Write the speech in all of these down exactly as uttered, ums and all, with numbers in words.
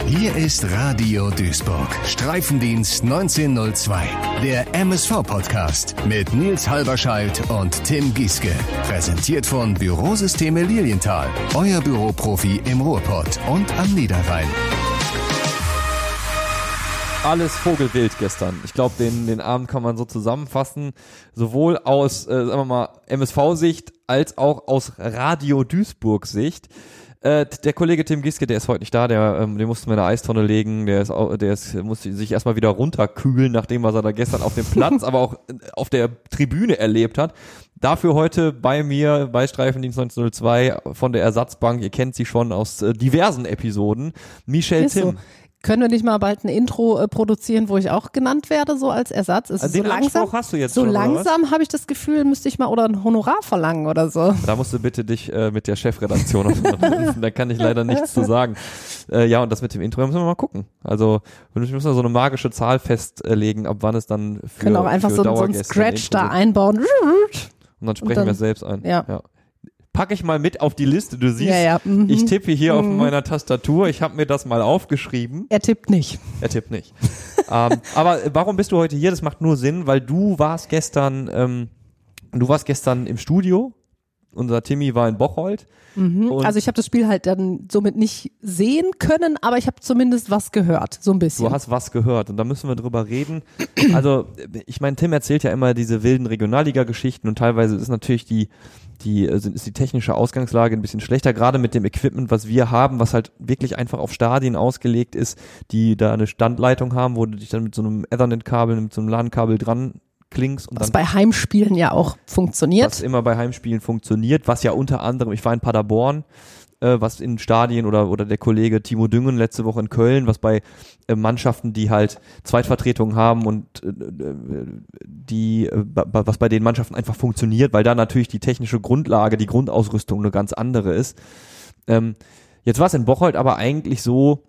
Hier ist Radio Duisburg, Streifendienst neunzehnhundertzwei, der M S V-Podcast mit Nils Halberscheidt und Tim Gieske. Präsentiert von Bürosysteme Lilienthal, euer Büroprofi im Ruhrpott und am Niederrhein. Alles Vogelwild gestern. Ich glaube, den, den Abend kann man so zusammenfassen, sowohl aus, äh, sagen wir mal, M S V-Sicht als auch aus Radio Duisburg-Sicht. Äh, der Kollege Tim Gieske, der ist heute nicht da, der, ähm, den mussten wir in eine Eistonne legen, der ist, auch, der ist, musste sich erstmal wieder runterkühlen, nachdem was er da gestern auf dem Platz, aber auch auf der Tribüne erlebt hat. Dafür heute bei mir, bei Streifendienst neunzehnhundertzwei von der Ersatzbank, ihr kennt sie schon aus äh, diversen Episoden, Michelle ist Tim. So. Können wir nicht mal bald ein Intro äh, produzieren, wo ich auch genannt werde, so als Ersatz? Ist Also so den langsam, Anspruch hast du jetzt so schon, langsam habe ich das Gefühl, müsste ich mal oder ein Honorar verlangen oder so. Da musst du bitte dich äh, mit der Chefredaktion auseinandersetzen, da kann ich leider nichts zu sagen. Äh, ja, und das mit dem Intro müssen wir mal gucken. Also wir müssen so eine magische Zahl festlegen, ab wann es dann für Können auch einfach für so, so ein Scratch da einbauen. Und dann sprechen und dann, wir es selbst ein. Ja. ja. Packe ich mal mit auf die Liste. Du siehst, ja, ja. Mhm. ich tippe hier mhm. auf meiner Tastatur. Ich habe mir das mal aufgeschrieben. Er tippt nicht. Er tippt nicht. ähm, aber warum bist du heute hier? Das macht nur Sinn, weil du warst gestern, ähm, du warst gestern im Studio. Unser Timmy war in Bocholt. Mhm. Also ich habe das Spiel halt dann somit nicht sehen können, aber ich habe zumindest was gehört, so ein bisschen. Du hast was gehört und da müssen wir drüber reden. Also ich meine, Tim erzählt ja immer diese wilden Regionalliga-Geschichten und teilweise ist natürlich die die ist die technische Ausgangslage ein bisschen schlechter, gerade mit dem Equipment, was wir haben, was halt wirklich einfach auf Stadien ausgelegt ist, die da eine Standleitung haben, wo du dich dann mit so einem Ethernet-Kabel, mit so einem LAN-Kabel dran klingst. Und was dann, bei Heimspielen ja auch funktioniert. Was immer bei Heimspielen funktioniert, was ja unter anderem, ich war in Paderborn, äh, was in Stadien oder oder der Kollege Timo Düngen letzte Woche in Köln, was bei äh, Mannschaften, die halt Zweitvertretungen haben und äh, die äh, was bei den Mannschaften einfach funktioniert, weil da natürlich die technische Grundlage, die Grundausrüstung eine ganz andere ist. Ähm, jetzt war es in Bocholt aber eigentlich so,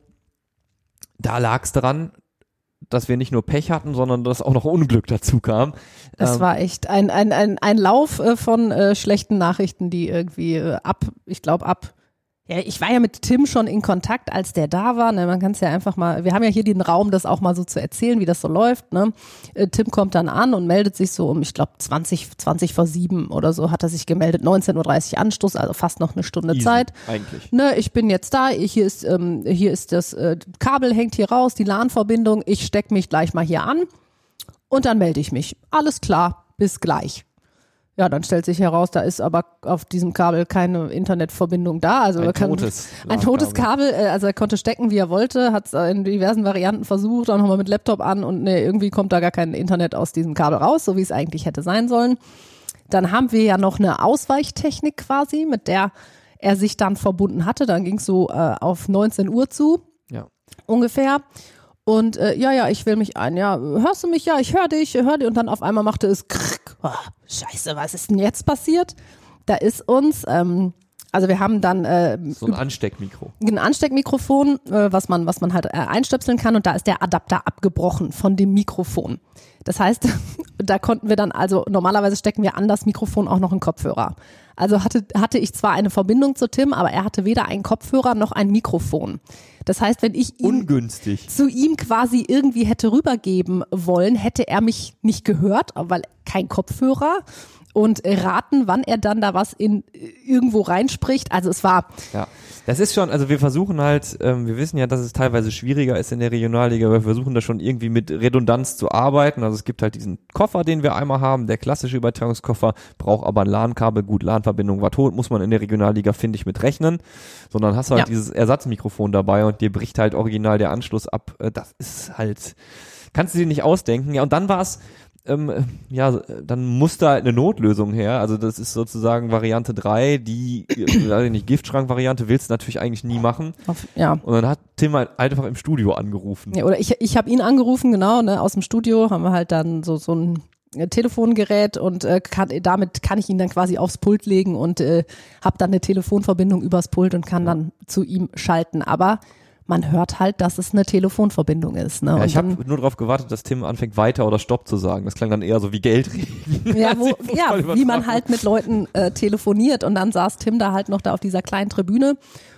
da lag es dran, dass wir nicht nur Pech hatten, sondern dass auch noch Unglück dazu kam. Es ähm, war echt ein ein ein ein Lauf äh, von äh, schlechten Nachrichten, die irgendwie äh, ab, ich glaube ab, ja, ich war ja mit Tim schon in Kontakt, als der da war, ne, man kann es ja einfach mal, wir haben ja hier den Raum, das auch mal so zu erzählen, wie das so läuft, ne. Äh, Tim kommt dann an und meldet sich so um, ich glaube zwanzig vor sieben oder so hat er sich gemeldet, neunzehn Uhr dreißig Anstoß, also fast noch eine Stunde easy, Zeit. Eigentlich. Ne, ich bin jetzt da, hier ist ähm, hier ist das äh, Kabel hängt hier raus, die LAN-Verbindung, ich stecke mich gleich mal hier an und dann melde ich mich. Alles klar, bis gleich. Ja, dann stellt sich heraus, da ist aber auf diesem Kabel keine Internetverbindung da. Also ein er kann, totes ein totes Kabel, also er konnte stecken, wie er wollte, hat es in diversen Varianten versucht, auch nochmal mit Laptop an und ne, irgendwie kommt da gar kein Internet aus diesem Kabel raus, so wie es eigentlich hätte sein sollen. Dann haben wir ja noch eine Ausweichtechnik quasi, mit der er sich dann verbunden hatte. Dann ging es so äh, auf neunzehn Uhr zu, ja. ungefähr. Und äh, ja, ja, ich will mich ein. Ja, hörst du mich? Ja, ich höre dich, ich höre dich. Und dann auf einmal machte es krrk. Oh, scheiße, was ist denn jetzt passiert? Da ist uns, ähm, also wir haben dann äh, so ein Ansteckmikro. Ein Ansteckmikrofon, äh, was man, was man halt äh, einstöpseln kann. Und da ist der Adapter abgebrochen von dem Mikrofon. Das heißt, da konnten wir dann, also normalerweise stecken wir an das Mikrofon auch noch einen Kopfhörer. Also hatte, hatte ich zwar eine Verbindung zu Tim, aber er hatte weder einen Kopfhörer noch ein Mikrofon. Das heißt, wenn ich ihn Ungünstig. zu ihm quasi irgendwie hätte rübergeben wollen, hätte er mich nicht gehört, weil kein Kopfhörer und raten, wann er dann da was in irgendwo reinspricht. Also es war... Ja, das ist schon, also wir versuchen halt, ähm, wir wissen ja, dass es teilweise schwieriger ist in der Regionalliga, aber wir versuchen da schon irgendwie mit Redundanz zu arbeiten. Also es gibt halt diesen Koffer, den wir einmal haben, der klassische Übertragungskoffer, braucht aber ein LAN-Kabel, gut, LAN-Verbindung war tot, muss man in der Regionalliga, finde ich, mit rechnen. Sondern hast du halt ja. dieses Ersatzmikrofon dabei und dir bricht halt original der Anschluss ab. Das ist halt, kannst du dir nicht ausdenken. Ja, und dann war es, Ähm, ja, dann muss da eine Notlösung her. Also das ist sozusagen Variante drei, die, weiß ich nicht, Giftschrank-Variante willst du natürlich eigentlich nie machen. Auf, ja. Und dann hat Tim halt einfach im Studio angerufen. Ja, oder ich, ich habe ihn angerufen, genau, ne, aus dem Studio haben wir halt dann so, so ein Telefongerät und äh, kann, damit kann ich ihn dann quasi aufs Pult legen und äh, habe dann eine Telefonverbindung übers Pult und kann ja. dann zu ihm schalten. Aber man hört halt, dass es eine Telefonverbindung ist. Ne? Ja, ich habe nur darauf gewartet, dass Tim anfängt, weiter oder Stopp zu sagen. Das klang dann eher so wie Geld reden. Ja, wo, ja wie man halt mit Leuten äh, telefoniert. Und dann saß Tim da halt noch da auf dieser kleinen Tribüne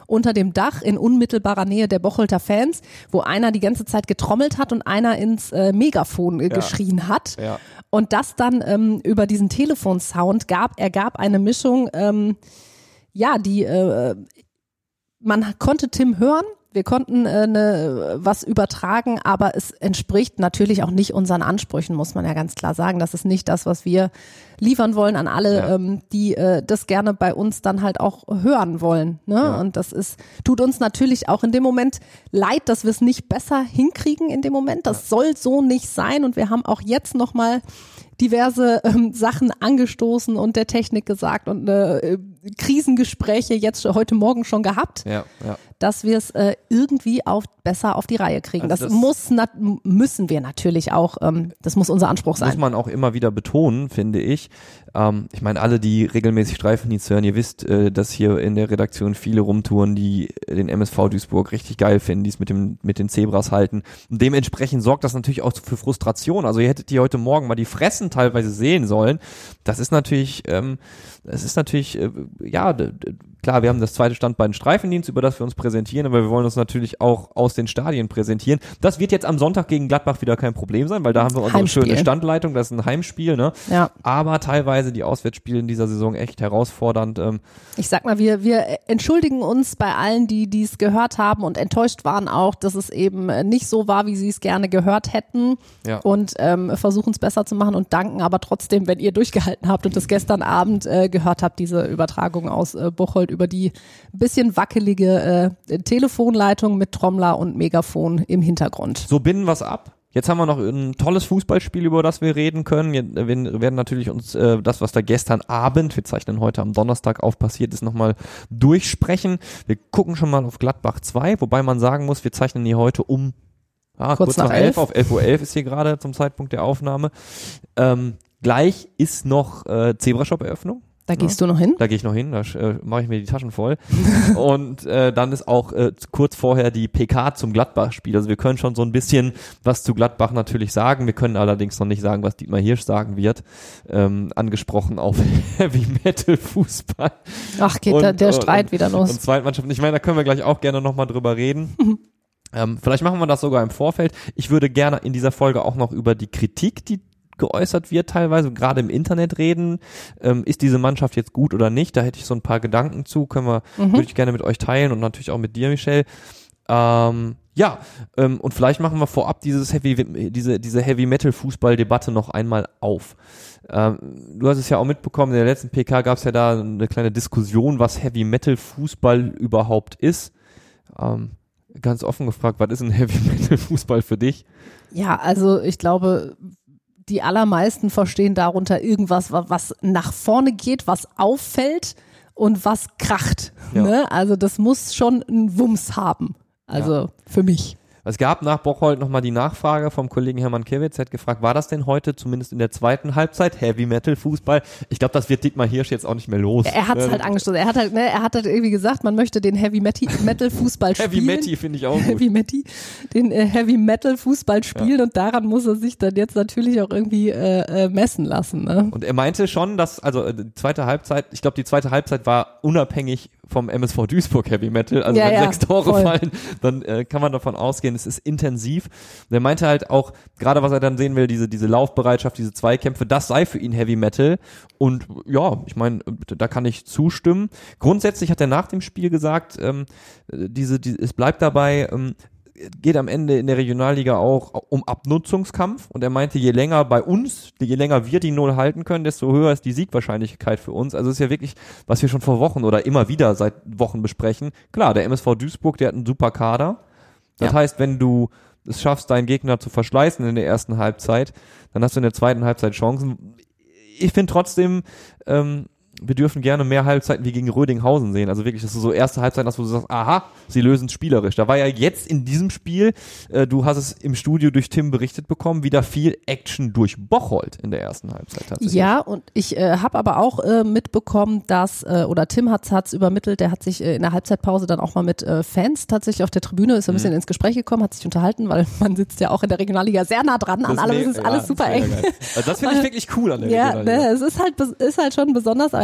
unter dem Dach in unmittelbarer Nähe der Bocholter Fans, wo einer die ganze Zeit getrommelt hat und einer ins äh, Megafon äh, Ja. geschrien hat. Ja. Und das dann ähm, über diesen Telefonsound gab, ergab eine Mischung, ähm, ja, die äh, man konnte Tim hören, wir konnten äh, ne, was übertragen, aber es entspricht natürlich auch nicht unseren Ansprüchen, muss man ja ganz klar sagen. Das ist nicht das, was wir liefern wollen an alle, Ja. ähm, die äh, das gerne bei uns dann halt auch hören wollen. Ne? Ja. Und das ist, tut uns natürlich auch in dem Moment leid, dass wir es nicht besser hinkriegen in dem Moment. Das ja. soll so nicht sein und wir haben auch jetzt nochmal diverse ähm, Sachen angestoßen und der Technik gesagt und äh, Krisengespräche jetzt heute Morgen schon gehabt, Ja, ja. dass wir es äh, irgendwie auf, besser auf die Reihe kriegen. Also das, das muss na, müssen wir natürlich auch, ähm, das muss unser Anspruch sein. Muss man auch immer wieder betonen, finde ich. Ähm, ich meine, alle, die regelmäßig Streifendienst hören, ihr wisst, äh, dass hier in der Redaktion viele rumtouren, die den M S V Duisburg richtig geil finden, die es mit dem mit den Zebras halten. Und dementsprechend sorgt das natürlich auch für Frustration. Also ihr hättet die heute Morgen mal die Fressen teilweise sehen sollen. Das ist natürlich, ähm, das ist natürlich, äh, ja, d- d- klar, wir haben das zweite Standbein Streifendienst, über das wir uns präsentieren, aber wir wollen uns natürlich auch aus den Stadien präsentieren. Das wird jetzt am Sonntag gegen Gladbach wieder kein Problem sein, weil da haben wir unsere Heimspiel. schöne Standleitung, das ist ein Heimspiel, ne? Ja. Aber teilweise die Auswärtsspiele in dieser Saison echt herausfordernd. Ähm, Ich sag mal, wir, wir entschuldigen uns bei allen, die dies gehört haben und enttäuscht waren auch, dass es eben nicht so war, wie sie es gerne gehört hätten Ja. und ähm, versuchen es besser zu machen und danken aber trotzdem, wenn ihr durchgehalten habt und das gestern Abend äh, gehört habt, diese Übertragung aus äh, Bocholt über die bisschen wackelige äh, Telefonleitung mit Trommler und Megafon im Hintergrund. so binden wir's ab. Jetzt haben wir noch ein tolles Fußballspiel, über das wir reden können. Wir werden natürlich uns äh, das, was da gestern Abend, wir zeichnen heute am Donnerstag auf, passiert ist, nochmal durchsprechen. Wir gucken schon mal auf Gladbach zwei, wobei man sagen muss, wir zeichnen hier heute um ah, Kurz kurz, nach nach elf, elf. auf elf Uhr elf ist hier gerade zum Zeitpunkt der Aufnahme. Ähm, gleich ist noch äh, Zebrashop-Eröffnung. Da gehst du noch hin? Da gehe ich noch hin, da äh, mache ich mir die Taschen voll. Und äh, dann ist auch äh, kurz vorher die P K zum Gladbach-Spiel. Also wir können schon so ein bisschen was zu Gladbach natürlich sagen. Wir können allerdings noch nicht sagen, was Dietmar Hirsch sagen wird. Ähm, angesprochen auf Heavy-Metal-Fußball. Ach, geht da der Streit und, wieder los. Und Zweitmannschaften. Ich meine, da können wir gleich auch gerne nochmal drüber reden. ähm, vielleicht machen wir das sogar im Vorfeld. Ich würde gerne in dieser Folge auch noch über die Kritik, die geäußert wird teilweise, gerade im Internet reden. Ähm, ist diese Mannschaft jetzt gut oder nicht? Da hätte ich so ein paar Gedanken zu, können wir, Mhm. würde ich gerne mit euch teilen und natürlich auch mit dir, Michelle. Ähm, ja, ähm, und vielleicht machen wir vorab dieses Heavy, diese, diese Heavy-Metal-Fußball-Debatte noch einmal auf. Ähm, du hast es ja auch mitbekommen, in der letzten P K gab es ja da eine kleine Diskussion, was Heavy-Metal-Fußball überhaupt ist. Ähm, ganz offen gefragt, was ist ein Heavy-Metal-Fußball für dich? Ja, also ich glaube, die allermeisten verstehen darunter irgendwas, wa- was nach vorne geht, was auffällt und was kracht. Ja. Ne? Also das muss schon einen Wumms haben. Also Ja. für mich. Es gab nach Bocholt nochmal die Nachfrage vom Kollegen Hermann Kewitz, er hat gefragt, war das denn heute zumindest in der zweiten Halbzeit Heavy Metal Fußball? Ich glaube, das wird Dietmar Hirsch jetzt auch nicht mehr los. Er hat es Äh, halt angestoßen. Er hat halt, ne, er hat halt irgendwie gesagt, man möchte den Heavy Metal Fußball spielen. Heavy Metal finde ich auch gut. Heavy Metal, den äh, Heavy Metal Fußball spielen und daran muss er sich dann jetzt natürlich auch irgendwie äh, äh, messen lassen. Ne? Und er meinte schon, dass, also äh, die zweite Halbzeit, ich glaube, die zweite Halbzeit war unabhängig vom M S V Duisburg Heavy Metal. Also Ja, wenn ja, sechs Tore voll. fallen, dann äh, kann man davon ausgehen, es ist intensiv. Und er meinte halt auch, gerade was er dann sehen will, diese diese Laufbereitschaft, diese Zweikämpfe, das sei für ihn Heavy Metal. Und ja, ich meine, da kann ich zustimmen. Grundsätzlich hat er nach dem Spiel gesagt, ähm, diese, die, es bleibt dabei, ähm, geht am Ende in der Regionalliga auch um Abnutzungskampf und er meinte, je länger bei uns, je länger wir die Null halten können, desto höher ist die Siegwahrscheinlichkeit für uns. Also es ist ja wirklich, was wir schon vor Wochen oder immer wieder seit Wochen besprechen. Klar, der M S V Duisburg, der hat einen super Kader. Das Ja. heißt, wenn du es schaffst, deinen Gegner zu verschleißen in der ersten Halbzeit, dann hast du in der zweiten Halbzeit Chancen. Ich finde trotzdem, ähm, wir dürfen gerne mehr Halbzeiten wie gegen Rödinghausen sehen. Also wirklich, dass du so erste Halbzeit hast, wo du sagst, aha, sie lösen es spielerisch. Da war ja jetzt in diesem Spiel, äh, du hast es im Studio durch Tim berichtet bekommen, wieder viel Action durch Bocholt in der ersten Halbzeit tatsächlich. Ja, und ich äh, habe aber auch äh, mitbekommen, dass, äh, oder Tim hat es übermittelt, der hat sich äh, in der Halbzeitpause dann auch mal mit äh, Fans tatsächlich auf der Tribüne, ist ein bisschen Mhm. ins Gespräch gekommen, hat sich unterhalten, weil man sitzt ja auch in der Regionalliga sehr nah dran an Das allem, me- es ist ja, alles das super mega eng. geil. Also das finde ich wirklich cool an der Ja, Regionalliga. ne, es ist halt, bes- ist halt schon besonders, aber er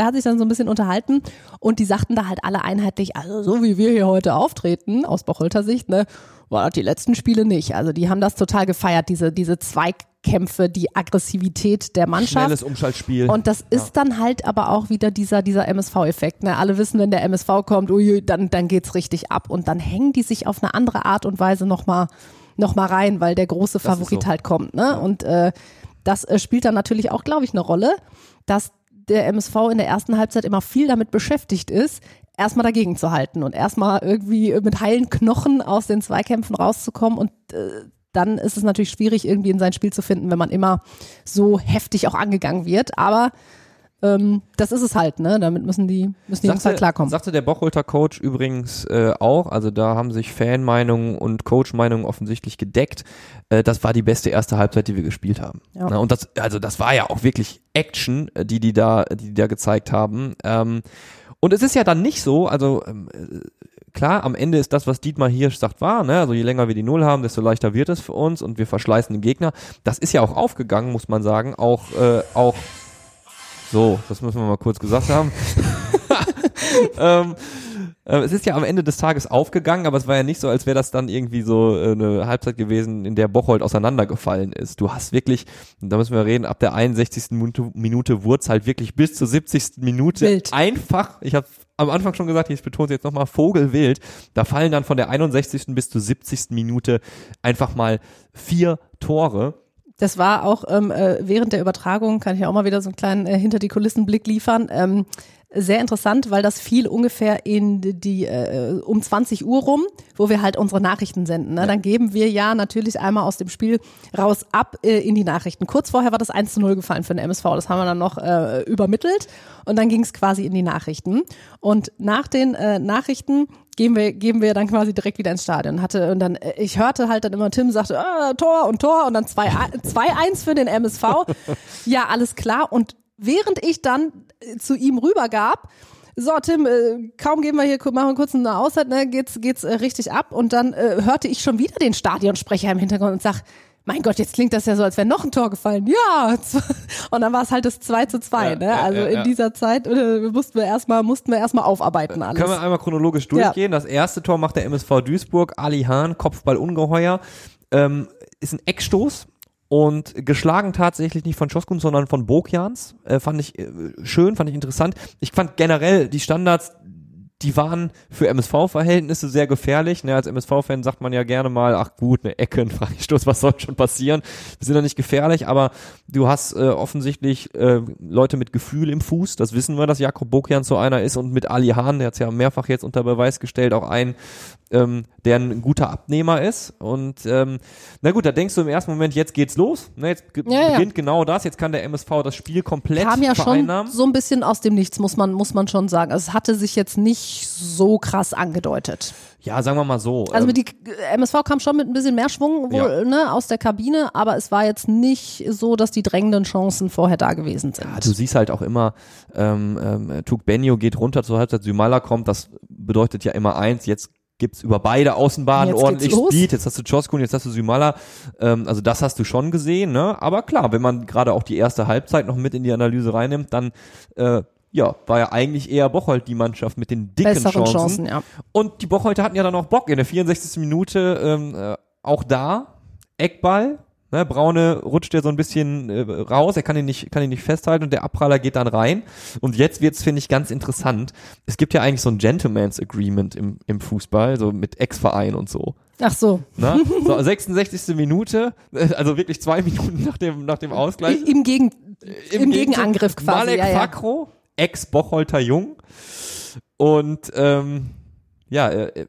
hat sich dann so ein bisschen unterhalten und die sagten da halt alle einheitlich, also so wie wir hier heute auftreten, aus Bocholter Sicht, ne, war das die letzten Spiele nicht. Also die haben das total gefeiert, diese, diese Zweikkämpfe, die Aggressivität der Mannschaft. Schnelles Umschaltspiel. Und das ist ja. dann halt aber auch wieder dieser, dieser M S V-Effekt. Ne? Alle wissen, wenn der M S V kommt, ui, dann, dann geht's richtig ab. Und dann hängen die sich auf eine andere Art und Weise nochmal noch mal rein, weil der große Favorit so. halt kommt. Ne? Ja. Und äh, das äh, spielt dann natürlich auch, glaube ich, eine Rolle, dass der M S V in der ersten Halbzeit immer viel damit beschäftigt ist, erstmal dagegen zu halten und erstmal irgendwie mit heilen Knochen aus den Zweikämpfen rauszukommen und äh, dann ist es natürlich schwierig, irgendwie in sein Spiel zu finden, wenn man immer so heftig auch angegangen wird, aber ähm, das ist es halt, ne? Damit müssen die, müssen die Jungs halt klarkommen. Sagte der Bocholter Coach übrigens äh, auch, also da haben sich Fanmeinungen und Coach-Meinungen offensichtlich gedeckt, äh, das war die beste erste Halbzeit, die wir gespielt haben. Ja. Na, und das, also das war ja auch wirklich Action, die die da, die, die da gezeigt haben. Ähm, Und es ist ja dann nicht so, also ähm, klar, am Ende ist das, was Dietmar Hirsch sagt, wahr, ne? Also je länger wir die Null haben, desto leichter wird es für uns und wir verschleißen den Gegner. Das ist ja auch aufgegangen, muss man sagen, auch äh, auch so, das müssen wir mal kurz gesagt haben. ähm, äh, es ist ja am Ende des Tages aufgegangen, aber es war ja nicht so, als wäre das dann irgendwie so äh, eine Halbzeit gewesen, in der Bocholt auseinandergefallen ist. Du hast wirklich, da müssen wir reden, ab der einundsechzigsten Minute, Minute wurde es halt wirklich bis zur siebzigsten Minute Wild. Einfach, ich habe am Anfang schon gesagt, ich betone es jetzt nochmal, vogelwild. Da fallen dann von der einundsechzigsten bis zur siebzigsten Minute einfach mal vier Tore. Das war auch ähm, äh, während der Übertragung, kann ich auch mal wieder so einen kleinen äh, Hinter-die-Kulissen-Blick liefern, ähm, sehr interessant, weil das fiel ungefähr in die, die äh, um zwanzig Uhr rum, wo wir halt unsere Nachrichten senden. Ne? Ja. Dann geben wir ja natürlich einmal aus dem Spiel raus ab äh, in die Nachrichten. Kurz vorher war das eins zu null gefallen für den M S V, das haben wir dann noch äh, übermittelt und dann ging es quasi in die Nachrichten. Und nach den äh, Nachrichten geben wir, geben wir dann quasi direkt wieder ins Stadion. Hatte, und dann, ich hörte halt dann immer, Tim sagte, ah, Tor und Tor und dann zwei eins für den M S V. Ja, alles klar. Und während ich dann zu ihm rübergab, so Tim, äh, kaum gehen wir hier, machen wir kurz eine Auszeit, ne, geht's, geht's äh, richtig ab. Und dann äh, hörte ich schon wieder den Stadionsprecher im Hintergrund und sag, mein Gott, jetzt klingt das ja so, als wäre noch ein Tor gefallen. Ja. Und dann war es halt das zwei zu zwei. Ja, ne? Ja, also ja, in ja. dieser Zeit äh, mussten wir erstmal, mussten wir erstmal aufarbeiten alles. Können wir einmal chronologisch durchgehen. Ja. Das erste Tor macht der M S V Duisburg, Ali Hahn, Kopfball ungeheuer, ähm, ist ein Eckstoß. Und geschlagen tatsächlich nicht von Çoskun, sondern von Bokjans. Äh, fand ich äh, schön, fand ich interessant. Ich fand generell die Standards, die waren für M S V-Verhältnisse sehr gefährlich. Ne, als M S V-Fan sagt man ja gerne mal, ach gut, eine Ecke, ein Freistoß, was soll schon passieren? Wir sind ja nicht gefährlich, aber du hast äh, offensichtlich äh, Leute mit Gefühl im Fuß. Das wissen wir, dass Jakob Bokjans so einer ist und mit Ali Hahn, der hat es ja mehrfach jetzt unter Beweis gestellt, auch ein Ähm, der ein guter Abnehmer ist und ähm, na gut, da denkst du im ersten Moment, jetzt geht's los, ne, jetzt ge- ja, beginnt ja. genau das, jetzt kann der M S V das Spiel komplett kam ja vereinnahmen. Schon so ein bisschen aus dem Nichts, muss man muss man schon sagen. Also es hatte sich jetzt nicht so krass angedeutet. Ja, sagen wir mal so. Also mit die M S V kam schon mit ein bisschen mehr Schwung wohl, ja. ne, aus der Kabine, aber es war jetzt nicht so, dass die drängenden Chancen vorher da gewesen sind. Ja, du siehst halt auch immer, ähm, ähm, Tugbenio geht runter zur Halbzeit, Sümala kommt, das bedeutet ja immer eins, jetzt gibt's über beide Außenbahnen jetzt ordentlich Speed, jetzt hast du Çoskun, jetzt hast du Sümala, ähm, also das hast du schon gesehen, ne? Aber klar, wenn man gerade auch die erste Halbzeit noch mit in die Analyse reinnimmt, dann äh, ja, war ja eigentlich eher Bocholt die Mannschaft mit den dicken Besseren Chancen. Chancen, ja. Und die Bocholter hatten ja dann auch Bock in der vierundsechzigsten Minute, ähm, äh, auch da, Eckball, ne, Braune rutscht ja so ein bisschen äh, raus, er kann ihn nicht, kann ihn nicht festhalten und der Abpraller geht dann rein. Und jetzt wird's, finde ich, ganz interessant. Es gibt ja eigentlich so ein Gentleman's Agreement im, im Fußball, so mit Ex-Verein und so. Ach so. Na? So, sechsundsechzigste Minute, also wirklich zwei Minuten nach dem, nach dem Ausgleich. Im, Gegen, im, im Gegenangriff quasi. Malek ja, ja. Fakro, Ex-Bocholter Jung. Und, ähm, ja, äh,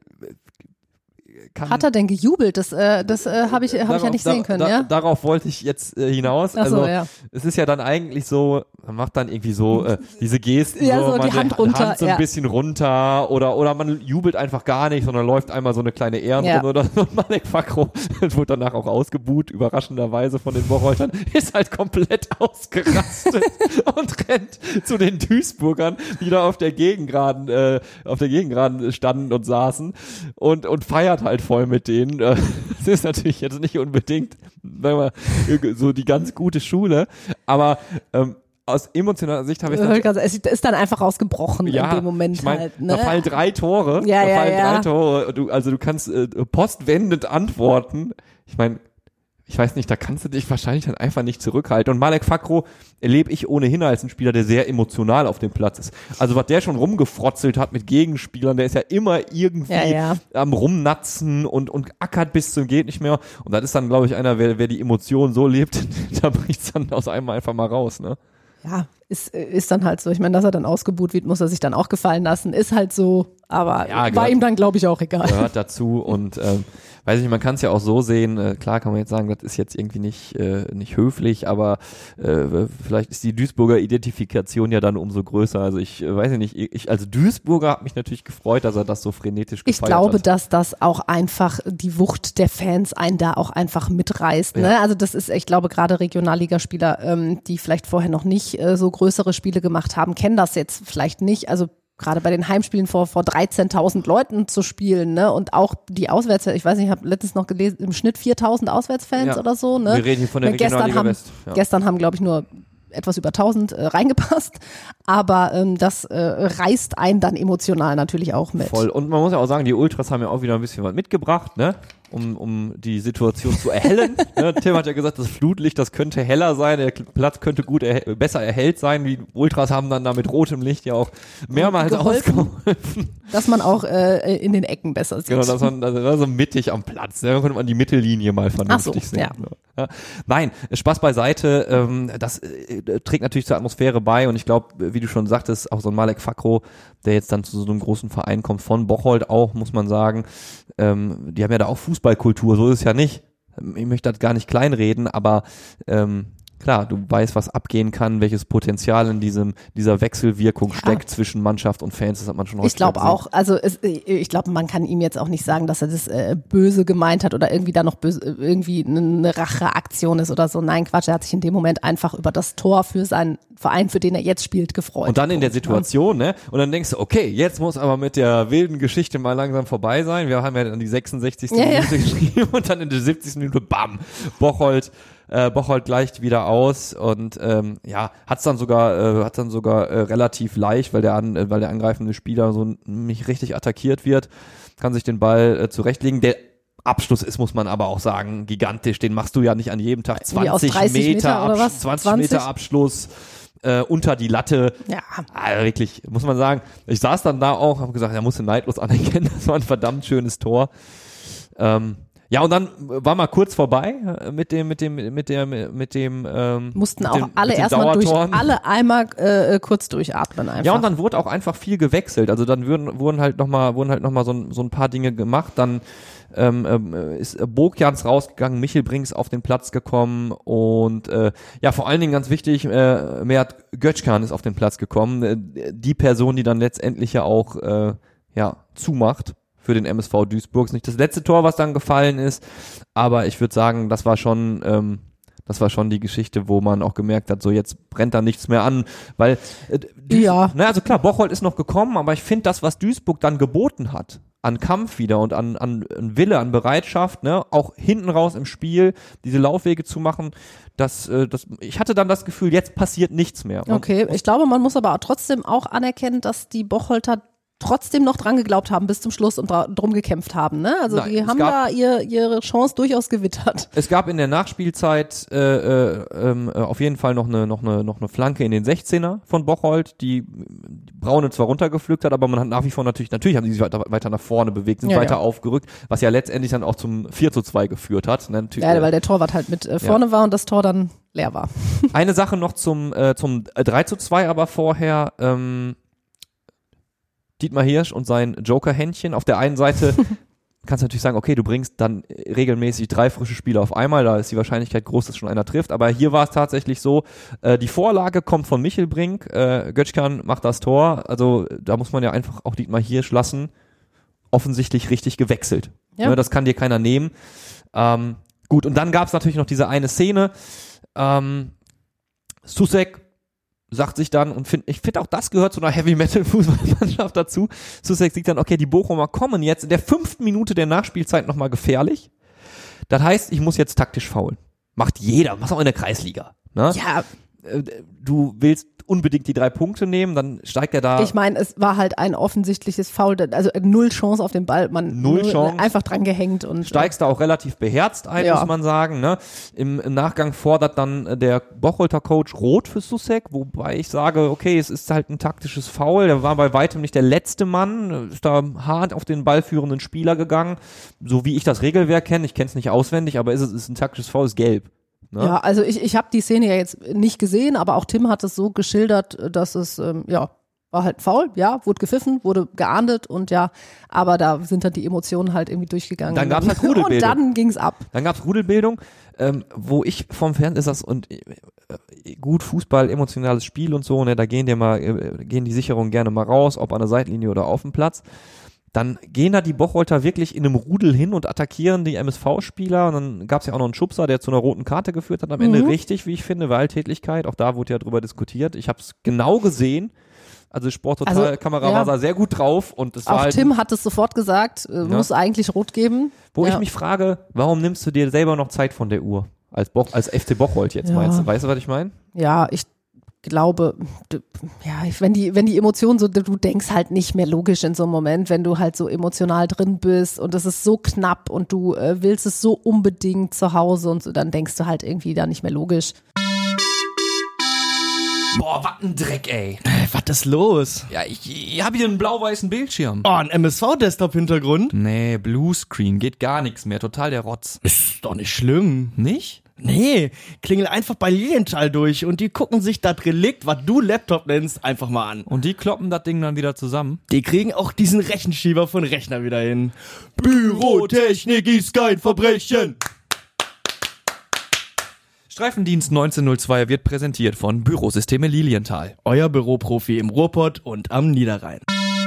Kann, hat er denn gejubelt? Das, äh, das äh, habe ich, hab ich ja nicht da, sehen können. Da, ja? Darauf wollte ich jetzt äh, hinaus. Ach so, also ja. Es ist ja dann eigentlich so, man macht dann irgendwie so äh, diese Gesten, ja, so, so man die Hand runter, Hand so ein ja. bisschen runter oder oder man jubelt einfach gar nicht, sondern läuft einmal so eine kleine Ehrenrunde ja. oder so. Malek Fakro wurde danach auch ausgebuht, überraschenderweise von den Bocholtern, ist halt komplett ausgerastet und rennt zu den Duisburgern, die da auf der Gegengraden, äh, auf der Gegengraden standen und saßen und und feiert halt voll mit denen. Das ist natürlich jetzt nicht unbedingt, sagen wir, so die ganz gute Schule, aber ähm, aus emotionaler Sicht habe ich dann, also es ist dann einfach ausgebrochen ja, in dem Moment ich mein, halt. Ne? Da fallen drei Tore. Ja, da ja, fallen ja. drei Tore. Du, also du kannst äh, postwendend antworten. Ich meine, ich weiß nicht, da kannst du dich wahrscheinlich dann einfach nicht zurückhalten. Und Malek Fakro erlebe ich ohnehin als ein Spieler, der sehr emotional auf dem Platz ist. Also was der schon rumgefrotzelt hat mit Gegenspielern, der ist ja immer irgendwie ja, ja. am Rumnatzen und, und ackert bis zum geht nicht mehr. Und das ist dann, glaube ich, einer, wer, wer die Emotionen so lebt, da bricht's dann aus einem einfach mal raus, ne? Ja, ist, ist dann halt so. Ich meine, dass er dann ausgebuht wird, muss er sich dann auch gefallen lassen. Ist halt so, aber ja, war gehört, ihm dann, glaube ich, auch egal. Gehört dazu und ähm, weiß ich, man kann es ja auch so sehen, äh, klar kann man jetzt sagen, das ist jetzt irgendwie nicht äh, nicht höflich, aber äh, vielleicht ist die Duisburger Identifikation ja dann umso größer. Also ich äh, weiß nicht, ich als Duisburger habe mich natürlich gefreut, dass er das so frenetisch gefeiert Ich glaube, hat. dass das auch einfach die Wucht der Fans einen da auch einfach mitreißt. Ne? Ja. Also das ist, ich glaube, gerade Regionalligaspieler, ähm, die vielleicht vorher noch nicht äh, so größere Spiele gemacht haben, kennen das jetzt vielleicht nicht. Also gerade bei den Heimspielen vor, vor dreizehntausend Leuten zu spielen, ne, und auch die Auswärts, ich weiß nicht, ich habe letztens noch gelesen, im Schnitt viertausend Auswärtsfans ja. oder so, ne. Wir reden hier von der gestern Regionalliga haben, West. Ja. Gestern haben, glaube ich, nur etwas über tausend äh, reingepasst, aber ähm, das äh, reißt einen dann emotional natürlich auch mit. Voll. Und man muss ja auch sagen, die Ultras haben ja auch wieder ein bisschen was mitgebracht, ne? Um, um die Situation zu erhellen. ne? Tim hat ja gesagt, das Flutlicht, das könnte heller sein, der Platz könnte gut erhe- besser erhellt sein. Die Ultras haben dann da mit rotem Licht ja auch mehrmals Geholfen. ausgeholfen. Dass man auch äh, in den Ecken besser sieht. Genau, dass man also so mittig am Platz. Da könnte man die Mittellinie mal vernünftig Ach so, sehen. ja. Ja. Nein, Spaß beiseite. Ähm, das äh, trägt natürlich zur Atmosphäre bei und ich glaube, wie du schon sagtest, auch so ein Malek Fakro, der jetzt dann zu so einem großen Verein kommt, von Bocholt auch, muss man sagen. Ähm, die haben ja da auch Fußballkultur, so ist es ja nicht. Ich möchte das gar nicht kleinreden, aber ähm, klar, du weißt, was abgehen kann, welches Potenzial in diesem dieser Wechselwirkung ja. steckt zwischen Mannschaft und Fans, das hat man schon häufig Ich glaube gesehen. auch, also es, ich glaube, man kann ihm jetzt auch nicht sagen, dass er das äh, böse gemeint hat oder irgendwie da noch böse, irgendwie eine Racheaktion ist oder so. Nein, Quatsch, er hat sich in dem Moment einfach über das Tor für seinen Verein, für den er jetzt spielt, gefreut. Und dann in der Situation, ne? Und dann denkst du, okay, jetzt muss aber mit der wilden Geschichte mal langsam vorbei sein. Wir haben ja dann die sechsundsechzigste Ja, ja. Minute geschrieben und dann in der siebzigsten Minute, bam, Bocholt, äh, Bocholt gleicht wieder aus und ähm, ja, hat's dann sogar, äh, hat's dann sogar äh, relativ leicht, weil der an, äh, weil der angreifende Spieler so nicht richtig attackiert wird, kann sich den Ball äh, zurechtlegen. Der Abschluss ist, muss man aber auch sagen, gigantisch. Den machst du ja nicht an jedem Tag. Wie aus zwanzig dreißig Meter, Meter oder Absch- was? zwanzig zwanzig? Meter Abschluss. Äh, unter die Latte. Ja. Also wirklich, muss man sagen. Ich saß dann da auch, habe gesagt, er musste neidlos anerkennen, das war ein verdammt schönes Tor. Ähm, ja, und dann war mal kurz vorbei äh, mit dem, mit dem, mit dem, mit dem, ähm, Mussten mit auch dem, alle mit den erstmal durch, Dauertoren. alle einmal äh, kurz durchatmen einfach. Ja, und dann wurde auch einfach viel gewechselt. Also dann wurden, wurden halt nochmal, wurden halt noch mal so, ein, so ein paar Dinge gemacht. Dann ähm, ähm, ist Bogjans rausgegangen, Michel Brinks auf den Platz gekommen und äh, ja, vor allen Dingen ganz wichtig, äh, Mert Göçkan ist auf den Platz gekommen. Äh, die Person, die dann letztendlich ja auch äh, ja zumacht für den M S V Duisburg. Ist nicht das letzte Tor, was dann gefallen ist, aber ich würde sagen, das war schon ähm, das war schon die Geschichte, wo man auch gemerkt hat, so jetzt brennt da nichts mehr an, weil äh, Duis- Ja. na, also klar, Bocholt ist noch gekommen, aber ich finde das, was Duisburg dann geboten hat, an Kampf wieder und an, an, an Wille, an Bereitschaft, ne, auch hinten raus im Spiel diese Laufwege zu machen, das, äh, das, ich hatte dann das Gefühl, jetzt passiert nichts mehr. Man- Okay, ich glaube, man muss aber auch trotzdem auch anerkennen, dass die Bocholter trotzdem noch dran geglaubt haben bis zum Schluss und dra- drum gekämpft haben, ne? Also Nein, die es haben gab- da ihr, ihre Chance durchaus gewittert. Es gab in der Nachspielzeit äh, äh, ähm, äh, auf jeden Fall noch eine noch eine noch eine Flanke in den sechzehner von Bocholt, die Braune zwar runtergepflückt hat, aber man hat nach wie vor natürlich natürlich haben die sich weiter, weiter nach vorne bewegt, sind Ja, weiter ja. aufgerückt, was ja letztendlich dann auch zum vier zu zwei geführt hat. Ne? Natürlich, Ja, weil der Torwart halt mit äh, vorne war und das Tor dann leer war. Eine Sache noch zum äh, zum drei zu zwei aber vorher, ähm, Dietmar Hirsch und sein Joker-Händchen. Auf der einen Seite kannst du natürlich sagen, okay, du bringst dann regelmäßig drei frische Spieler auf einmal, da ist die Wahrscheinlichkeit groß, dass schon einer trifft, aber hier war es tatsächlich so, äh, die Vorlage kommt von Michel Brink, äh, Göçkan macht das Tor, also da muss man ja einfach auch Dietmar Hirsch lassen, offensichtlich richtig gewechselt. Ja. Ne, das kann dir keiner nehmen. Ähm, gut, und dann gab es natürlich noch diese eine Szene, ähm, Susek sagt sich dann, und find, ich finde auch das gehört zu einer Heavy-Metal-Fußballmannschaft dazu, Susek sieht dann, okay, die Bochumer kommen jetzt in der fünften Minute der Nachspielzeit nochmal gefährlich. Das heißt, ich muss jetzt taktisch faulen. Macht jeder, was auch in der Kreisliga. Ne? Ja, äh, du willst unbedingt die drei Punkte nehmen, dann steigt er da. Ich meine, es war halt ein offensichtliches Foul, also null Chance auf den Ball, man null Chance. Einfach dran gehängt und steigst da auch relativ beherzt ein, ja. muss man sagen. Ne? Im, Im Nachgang fordert dann der Bocholter Coach rot für Soucek, wobei ich sage, okay, es ist halt ein taktisches Foul, der war bei weitem nicht der letzte Mann, ist da hart auf den ballführenden Spieler gegangen, so wie ich das Regelwerk kenne, ich kenne es nicht auswendig, aber ist es ist ein taktisches Foul, ist gelb. Ne? Ja, also ich, ich habe die Szene ja jetzt nicht gesehen, aber auch Tim hat es so geschildert, dass es, ähm, ja, war halt faul, ja, wurde gepfiffen, wurde geahndet und ja, aber da sind dann die Emotionen halt irgendwie durchgegangen. Dann gab's halt Rudelbildung. Und dann ging's ab. Dann gab's Rudelbildung, ähm, wo ich vom Fernseher saß und äh, gut Fußball, emotionales Spiel und so, ne, da gehen die mal, äh, gehen die Sicherungen gerne mal raus, ob an der Seitenlinie oder auf dem Platz. Dann gehen da die Bocholter wirklich in einem Rudel hin und attackieren die M S V-Spieler. Und dann gab es ja auch noch einen Schubser, der zu einer roten Karte geführt hat. Am Ende mhm. richtig, wie ich finde, Gewalttätigkeit. Auch da wurde ja drüber diskutiert. Ich habe es genau gesehen. Also Sporttotal-Kamera also, ja. war da sehr gut drauf. Und das auch war halt, Tim hat es sofort gesagt, äh, ja. muss eigentlich rot geben. Wo ja. ich mich frage, warum nimmst du dir selber noch Zeit von der Uhr? Als, Bo- als F C Bocholt jetzt, ja. meinst du? Weißt du, was ich meine? Ja, ich glaube, ja, wenn die, wenn die Emotionen so, du denkst halt nicht mehr logisch in so einem Moment, wenn du halt so emotional drin bist und es ist so knapp und du äh, willst es so unbedingt zu Hause und so, dann denkst du halt irgendwie da nicht mehr logisch. Boah, was ein Dreck, ey. Äh, was ist los? Ja, ich, ich habe hier einen blau-weißen Bildschirm. Oh, ein M S V-Desktop-Hintergrund? Nee, Bluescreen, geht gar nichts mehr, total der Rotz. Ist doch nicht schlimm. Nicht? Nee, klingel einfach bei Lilienthal durch und die gucken sich das Relikt, was du Laptop nennst, einfach mal an. Und die kloppen das Ding dann wieder zusammen? Die kriegen auch diesen Rechenschieber von Rechner wieder hin. Bürotechnik ist kein Verbrechen. Streifendienst neunzehnhundertzwei wird präsentiert von Bürosysteme Lilienthal. Euer Büroprofi im Ruhrpott und am Niederrhein.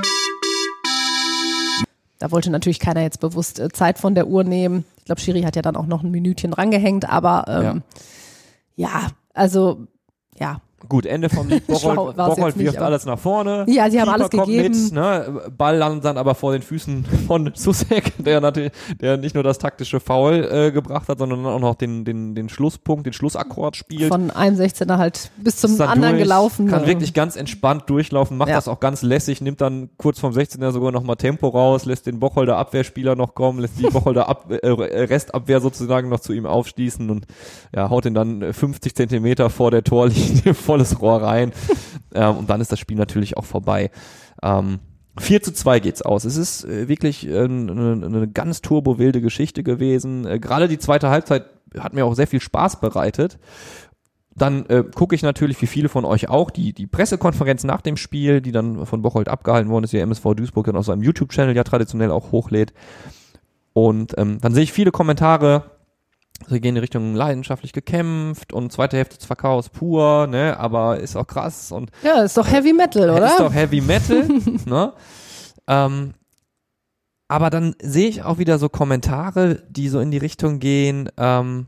Da wollte natürlich keiner jetzt bewusst äh, Zeit von der Uhr nehmen. Ich glaube, Schiri hat ja dann auch noch ein Minütchen rangehängt, aber ähm, ja. ja, also ja. Gut, Ende vom Lied. Bocholt, Bocholt wirft alles nach vorne. Ja, sie haben Keeper alles kommt gegeben. Mit, ne? Ball landet dann aber vor den Füßen von Soucek, der natürlich, der nicht nur das taktische Foul äh, gebracht hat, sondern auch noch den, den, den Schlusspunkt, den Schlussakkord spielt. Von einem sechzehner halt bis zum dann anderen durch, gelaufen. Kann wirklich ganz entspannt durchlaufen, macht ja. das auch ganz lässig, nimmt dann kurz vom sechzehner sogar nochmal Tempo raus, lässt den Bocholder Abwehrspieler noch kommen, lässt die Bocholder Ab- äh, Restabwehr sozusagen noch zu ihm aufschließen und ja, haut ihn dann fünfzig Zentimeter vor der Torlinie volles Rohr rein. ähm, und dann ist das Spiel natürlich auch vorbei. Ähm, vier zu zwei geht's aus. Es ist äh, wirklich äh, eine, eine ganz turbo-wilde Geschichte gewesen. Äh, Gerade die zweite Halbzeit hat mir auch sehr viel Spaß bereitet. Dann äh, gucke ich natürlich, wie viele von euch auch, die die Pressekonferenz nach dem Spiel, die dann von Bocholt abgehalten worden ist, die M S V Duisburg dann auf seinem YouTube-Channel ja traditionell auch hochlädt. Und ähm, dann sehe ich viele Kommentare, sie gehen in Richtung leidenschaftlich gekämpft und zweite Hälfte des Verkaufs pur, ne, aber ist auch krass und ja, ist doch Heavy Metal, oder? Ist doch Heavy Metal, ne? Ähm, aber dann sehe ich auch wieder so Kommentare, die so in die Richtung gehen, ähm,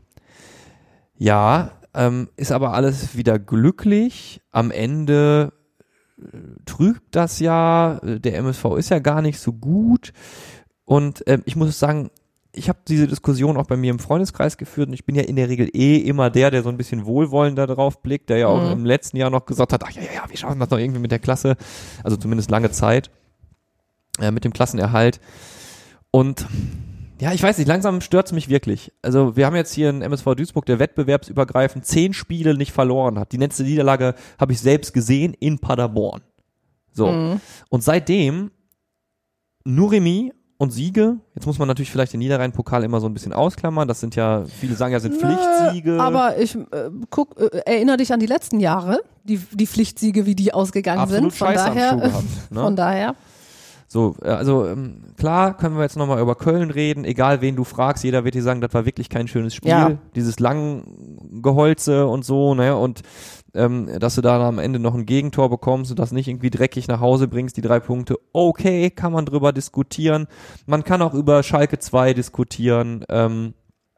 ja, ähm, ist aber alles wieder glücklich, am Ende äh, trügt das ja, der M S V ist ja gar nicht so gut und äh, ich muss sagen, ich habe diese Diskussion auch bei mir im Freundeskreis geführt und ich bin ja in der Regel eh immer der, der so ein bisschen wohlwollender drauf blickt, der ja auch mhm. im letzten Jahr noch gesagt hat, ach ja, ja, ja, wir schaffen das noch irgendwie mit der Klasse, also zumindest lange Zeit, äh, mit dem Klassenerhalt. Und ja, ich weiß nicht, langsam stört's mich wirklich. Also wir haben jetzt hier einen M S V Duisburg, der wettbewerbsübergreifend zehn Spiele nicht verloren hat. Die letzte Niederlage habe ich selbst gesehen in Paderborn. So. Mhm. Und seitdem nur Remis und Siege, jetzt muss man natürlich vielleicht den Niederrhein-Pokal immer so ein bisschen ausklammern, das sind ja, viele sagen ja, sind Pflichtsiege. Aber ich äh, guck, äh, erinnere dich an die letzten Jahre, die, die Pflichtsiege, wie die ausgegangen Absolut sind. Von daher, gehabt, ne? von daher. So, also ähm, klar können wir jetzt nochmal über Köln reden, egal wen du fragst, jeder wird dir sagen, das war wirklich kein schönes Spiel, ja. Dieses Langgeholze und so, ne, und ähm, dass du da am Ende noch ein Gegentor bekommst und das nicht irgendwie dreckig nach Hause bringst, die drei Punkte, okay, kann man drüber diskutieren, man kann auch über Schalke zwei diskutieren, ähm,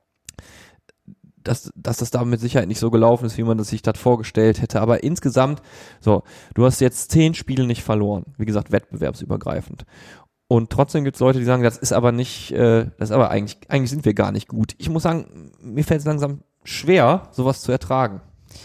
dass, dass das da mit Sicherheit nicht so gelaufen ist, wie man das sich das vorgestellt hätte. Aber insgesamt, so, du hast jetzt zehn Spiele nicht verloren. Wie gesagt, wettbewerbsübergreifend. Und trotzdem gibt es Leute, die sagen, das ist aber nicht, äh, das ist aber eigentlich, eigentlich sind wir gar nicht gut. Ich muss sagen, mir fällt es langsam schwer, sowas zu ertragen.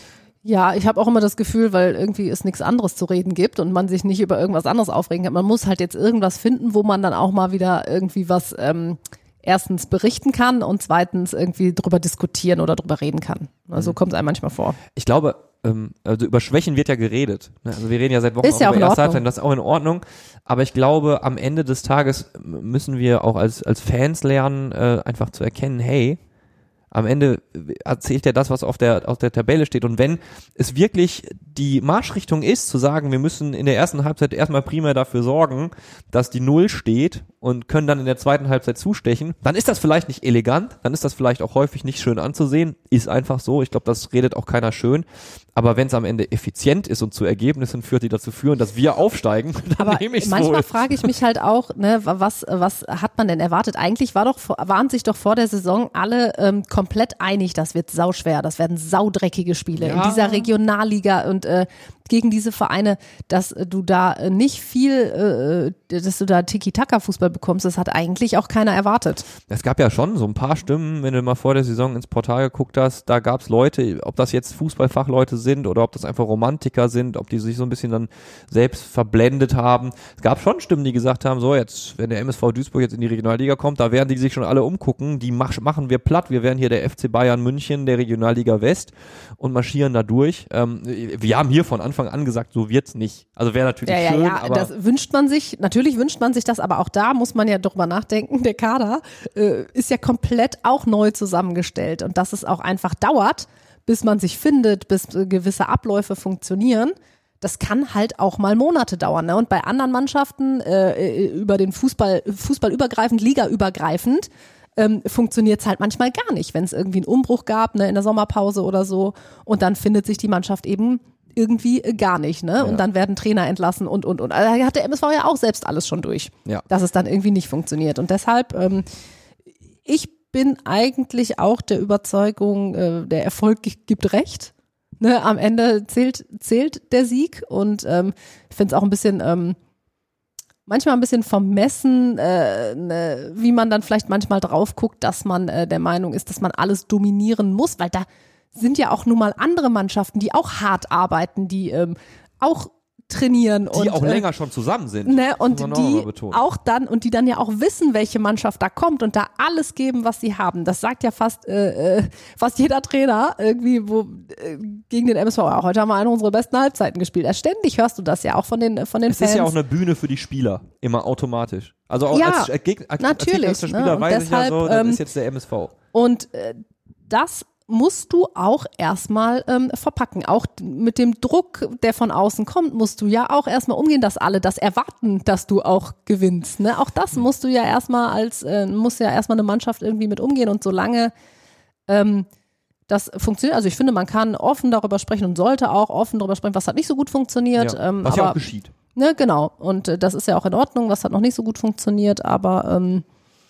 Ja, ich habe auch immer das Gefühl, weil irgendwie es nichts anderes zu reden gibt und man sich nicht über irgendwas anderes aufregen kann. Man muss halt jetzt irgendwas finden, wo man dann auch mal wieder irgendwie was ähm, erstens berichten kann und zweitens irgendwie drüber diskutieren oder drüber reden kann. Also so kommt es einem manchmal vor. Ich glaube, ähm, also über Schwächen wird ja geredet. Ne? Also wir reden ja seit Wochen ist ja auch über auch erste Halbzeit, das ist auch in Ordnung. Aber ich glaube, am Ende des Tages müssen wir auch als als Fans lernen, äh, einfach zu erkennen, hey, am Ende erzählt er das, was auf der, auf der Tabelle steht. Und wenn es wirklich die Marschrichtung ist, zu sagen, wir müssen in der ersten Halbzeit erstmal primär dafür sorgen, dass die Null steht und können dann in der zweiten Halbzeit zustechen, dann ist das vielleicht nicht elegant, dann ist das vielleicht auch häufig nicht schön anzusehen, ist einfach so. Ich glaube, das redet auch keiner schön. Aber wenn es am Ende effizient ist und zu Ergebnissen führt, die dazu führen, dass wir aufsteigen, dann Aber nehme ich es wohl. manchmal frage ich mich halt auch, ne, was, was hat man denn erwartet? Eigentlich war doch, waren sich doch vor der Saison alle ähm, komplett einig, das wird sauschwer, das werden saudreckige Spiele Ja. in dieser Regionalliga und äh, gegen diese Vereine, dass du da nicht viel, äh, dass du da Tiki-Taka-Fußball bekommst, das hat eigentlich auch keiner erwartet. Es gab ja schon so ein paar Stimmen, wenn du mal vor der Saison ins Portal geguckt hast, da gab es Leute, ob das jetzt Fußballfachleute sind oder ob das einfach Romantiker sind, ob die sich so ein bisschen dann selbst verblendet haben. Es gab schon Stimmen, die gesagt haben, so jetzt, wenn der M S V Duisburg jetzt in die Regionalliga kommt, da werden die sich schon alle umgucken, die mach, machen wir platt, wir werden hier der F C Bayern München der Regionalliga West und marschieren da durch. Ähm, wir haben hier von Anfang an gesagt, so wird's nicht. Also wäre natürlich Ja, ja, schön, ja, aber das wünscht man sich, natürlich wünscht man sich das, aber auch da muss man ja drüber nachdenken, der Kader äh, ist ja komplett auch neu zusammengestellt und dass es auch einfach dauert, bis man sich findet, bis äh, gewisse Abläufe funktionieren. Das kann halt auch mal Monate dauern. Ne? Und bei anderen Mannschaften äh, über den Fußball, fußballübergreifend, ligaübergreifend, ähm, funktioniert es halt manchmal gar nicht, wenn es irgendwie einen Umbruch gab, ne, in der Sommerpause oder so. Und dann findet sich die Mannschaft eben irgendwie gar nicht, ne? Ja. Und dann werden Trainer entlassen und, und, und. Also da hat der M S V ja auch selbst alles schon durch, Ja. dass es dann irgendwie nicht funktioniert. Und deshalb, ähm, ich bin eigentlich auch der Überzeugung, äh, der Erfolg g- gibt recht. Ne? Am Ende zählt, zählt der Sieg und ähm, ich finde es auch ein bisschen, ähm, manchmal ein bisschen vermessen, äh, ne, wie man dann vielleicht manchmal drauf guckt, dass man äh, der Meinung ist, dass man alles dominieren muss, weil da sind ja auch nun mal andere Mannschaften, die auch hart arbeiten, die ähm, auch trainieren die und auch äh, länger schon zusammen sind. ne, und Das muss man auch die mal betonen. auch dann und die dann ja auch wissen, welche Mannschaft da kommt und da alles geben, was sie haben. Das sagt ja fast äh, äh, fast jeder Trainer irgendwie, wo äh, gegen den M S V. Ja, heute haben wir eine unserer besten Halbzeiten gespielt. Ja, ständig hörst du das ja auch von den von den Es Fans. ist ja auch eine Bühne für die Spieler, immer automatisch. Also auch Ja, als, als, Geg als natürlich, gegnerischer Spieler ne? Und weiß ich ja deshalb, so, das ähm, ist jetzt der M S V. Und äh, das musst du auch erstmal ähm, verpacken. Auch mit dem Druck, der von außen kommt, musst du ja auch erstmal umgehen, dass alle das erwarten, dass du auch gewinnst. Ne? Auch das musst du ja erstmal als, äh, muss ja erstmal eine Mannschaft irgendwie mit umgehen und solange ähm, das funktioniert, also ich finde, man kann offen darüber sprechen und sollte auch offen darüber sprechen, was hat nicht so gut funktioniert. Ja, ähm, was aber, ja auch geschieht. Ne, genau. Und äh, das ist ja auch in Ordnung, was hat noch nicht so gut funktioniert, aber ähm,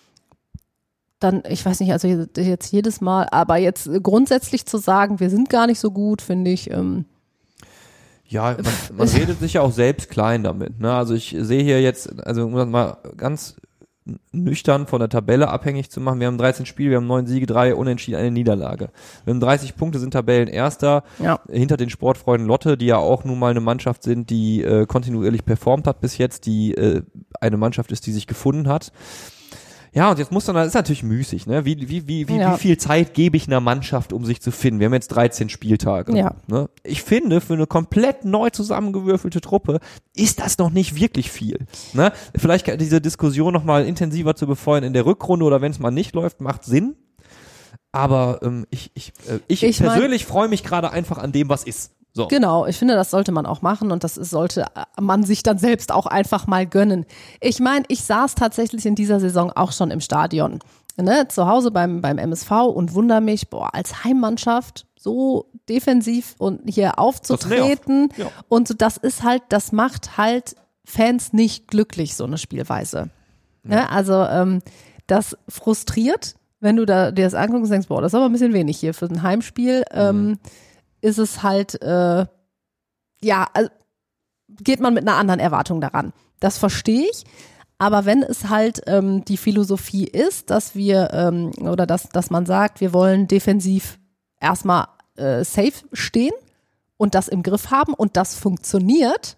dann, ich weiß nicht, also jetzt jedes Mal, aber jetzt grundsätzlich zu sagen, wir sind gar nicht so gut, finde ich, ähm, Ja, man, man redet sich ja auch selbst klein damit. Ne? Also ich sehe hier jetzt, also um das mal ganz nüchtern von der Tabelle abhängig zu machen, wir haben dreizehn Spiele, wir haben neun Siege, drei Unentschieden, eine Niederlage. Wir haben dreißig Punkte, sind Tabellenerster, ja. hinter den Sportfreunden Lotte, die ja auch nun mal eine Mannschaft sind, die äh, kontinuierlich performt hat bis jetzt, die äh, eine Mannschaft ist, die sich gefunden hat. Ja, und jetzt muss man, das ist natürlich müßig, ne? Wie, wie, wie, wie, Ja. wie viel Zeit gebe ich einer Mannschaft, um sich zu finden? Wir haben jetzt dreizehn Spieltage. Ja. Ne? Ich finde, für eine komplett neu zusammengewürfelte Truppe ist das noch nicht wirklich viel. Ne? Vielleicht kann diese Diskussion noch mal intensiver zu befeuern in der Rückrunde oder wenn es mal nicht läuft, macht Sinn. Aber ähm, ich, ich, äh, ich, Ich mein- persönlich freue mich gerade einfach an dem, was ist. So. Genau, ich finde, das sollte man auch machen und das ist, sollte man sich dann selbst auch einfach mal gönnen. Ich meine, ich saß tatsächlich in dieser Saison auch schon im Stadion, ne, zu Hause beim, beim M S V und wundere mich, boah, als Heimmannschaft so defensiv und hier aufzutreten Ja. und so, das ist halt, das macht halt Fans nicht glücklich, so eine Spielweise. Ne, also ähm, das frustriert, wenn du da dir das anguckst und denkst, boah, das ist aber ein bisschen wenig hier für ein Heimspiel. Ähm, ist es halt, äh, ja, also geht man mit einer anderen Erwartung daran. Das verstehe ich, aber wenn es halt ähm, die Philosophie ist, dass wir, ähm, oder dass, dass man sagt, wir wollen defensiv erstmal äh, safe stehen und das im Griff haben und das funktioniert,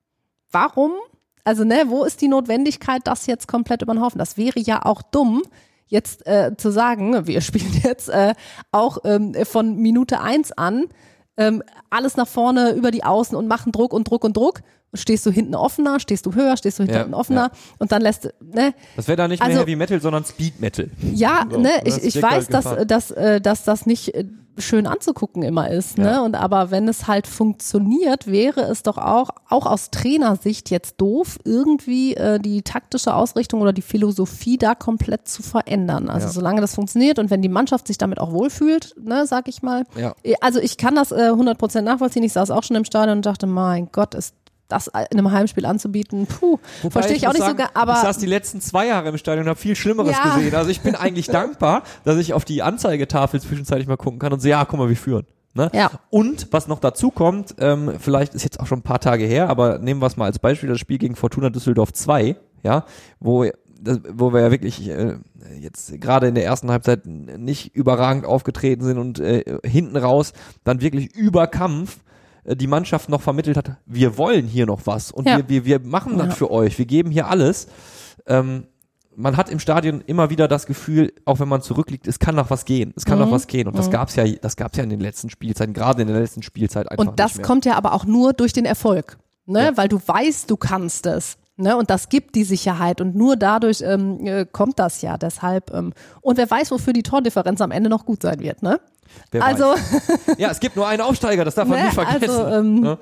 warum, also ne, wo ist die Notwendigkeit, das jetzt komplett über den Haufen? Das wäre ja auch dumm, jetzt äh, zu sagen, wir spielen jetzt äh, auch ähm, von Minute eins an ähm, alles nach vorne über die Außen und machen Druck und Druck und Druck. Stehst du hinten offener, stehst du höher, stehst du hinten ja, offener ja. und dann lässt, ne? Das wäre da nicht also, mehr Heavy Metal, sondern Speed Metal. Ja, so, ne, das ich, ich weiß, dass, dass, dass, dass das nicht schön anzugucken immer ist, ne? Ja. Und aber wenn es halt funktioniert, wäre es doch auch, auch aus Trainersicht jetzt doof, irgendwie äh, die taktische Ausrichtung oder die Philosophie da komplett zu verändern. Also Ja. solange das funktioniert und wenn die Mannschaft sich damit auch wohlfühlt, ne, sag ich mal. Ja. Also ich kann das äh, hundert Prozent nachvollziehen. Ich saß auch schon im Stadion und dachte, mein Gott, ist das in einem Heimspiel anzubieten, puh, verstehe ich auch muss nicht sagen, so, aber ich saß die letzten zwei Jahre im Stadion und habe viel Schlimmeres Ja. gesehen. Also ich bin eigentlich dankbar, dass ich auf die Anzeigetafel zwischenzeitlich mal gucken kann und sehe, ja, guck mal, wir führen. Ne? Ja. Und was noch dazu kommt, ähm, vielleicht ist jetzt auch schon ein paar Tage her, aber nehmen wir es mal als Beispiel, das Spiel gegen Fortuna Düsseldorf zwei, ja, wo das, wo wir ja wirklich äh, jetzt gerade in der ersten Halbzeit nicht überragend aufgetreten sind und äh, hinten raus dann wirklich über Kampf die Mannschaft noch vermittelt hat, wir wollen hier noch was und Ja. wir, wir, wir machen das Ja. für euch, wir geben hier alles. Ähm, man hat im Stadion immer wieder das Gefühl, auch wenn man zurückliegt, es kann noch was gehen, es kann Mhm. noch was gehen und das Mhm. gab's ja, das gab's ja in den letzten Spielzeiten, gerade in der letzten Spielzeit einfach und das nicht mehr. kommt ja aber auch nur durch den Erfolg, ne, Ja. weil du weißt, du kannst es. Ne, und das gibt die Sicherheit und nur dadurch ähm, äh, kommt das ja. Deshalb ähm, und wer weiß, wofür die Tordifferenz am Ende noch gut sein wird, ne? Wer Also weiß. Ja, es gibt nur einen Aufsteiger, das darf man Ne, nie vergessen. also, ähm, ne?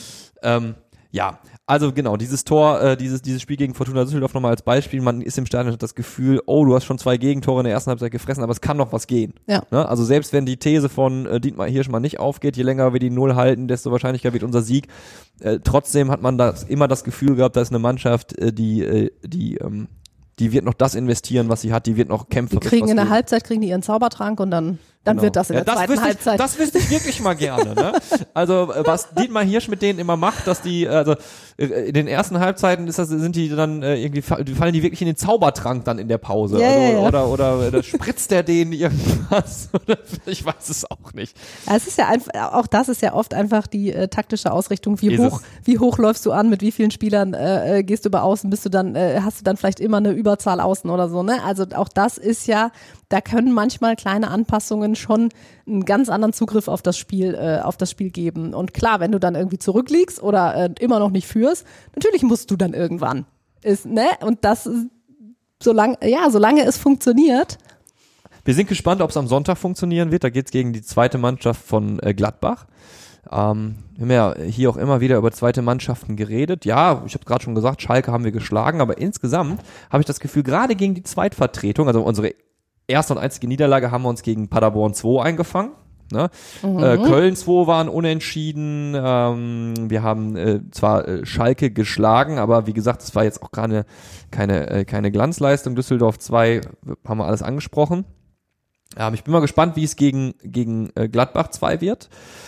ähm, ja, also genau, dieses Tor, äh, dieses dieses Spiel gegen Fortuna Düsseldorf nochmal als Beispiel, man ist im Stadion und hat das Gefühl, oh, du hast schon zwei Gegentore in der ersten Halbzeit gefressen, aber es kann noch was gehen. Ja. Ne? Also selbst wenn die These von äh, Dietmar Hirschmann nicht aufgeht, je länger wir die Null halten, desto wahrscheinlicher wird unser Sieg. Äh, trotzdem hat man das immer das Gefühl gehabt, da ist eine Mannschaft, äh, die äh, die ähm, die wird noch das investieren, was sie hat, die wird noch kämpfen. die kriegen in der Halbzeit kriegen die ihren Zaubertrank und dann dann Genau. wird das in Ja, der zweiten wüsste ich, Halbzeit. Das wüsste ich wirklich mal gerne. Ne? Also äh, was Dietmar Hirsch mit denen immer macht, dass die, also äh, in den ersten Halbzeiten ist das, sind die dann äh, irgendwie, fa- die fallen die wirklich in den Zaubertrank dann in der Pause. Ja, also, ja, ja. Oder oder oder spritzt der denen irgendwas? Oder, ich weiß es auch nicht. Ja, es ist ja einfach, auch das ist ja oft einfach die äh, taktische Ausrichtung. Wie Ist hoch, es. wie hoch läufst du an? Mit wie vielen Spielern äh, äh, gehst du über Außen? Bist du dann, äh, hast du dann vielleicht immer eine Überzahl außen oder so? Ne? Also auch das ist ja, da können manchmal kleine Anpassungen schon einen ganz anderen Zugriff auf das Spiel, äh, auf das Spiel geben. Und klar, wenn du dann irgendwie zurückliegst oder äh, immer noch nicht führst, natürlich musst du dann irgendwann. Ist, ne? Und das, ist, solange, ja, solange es funktioniert. Wir sind gespannt, ob es am Sonntag funktionieren wird. Da geht's gegen die zweite Mannschaft von äh, Gladbach. Ähm, wir haben ja hier auch immer wieder über zweite Mannschaften geredet. Ja, ich habe gerade schon gesagt, Schalke haben wir geschlagen, aber insgesamt habe ich das Gefühl, gerade gegen die Zweitvertretung, also unsere erste und einzige Niederlage haben wir uns gegen Paderborn zwei eingefangen. Ne? Mhm. Äh, Köln zwei waren unentschieden. Ähm, wir haben äh, zwar äh, Schalke geschlagen, aber wie gesagt, es war jetzt auch gerade keine, äh, keine Glanzleistung. Düsseldorf zwei haben wir alles angesprochen. Ähm, ich bin mal gespannt, wie es gegen, gegen äh, Gladbach zwei wird.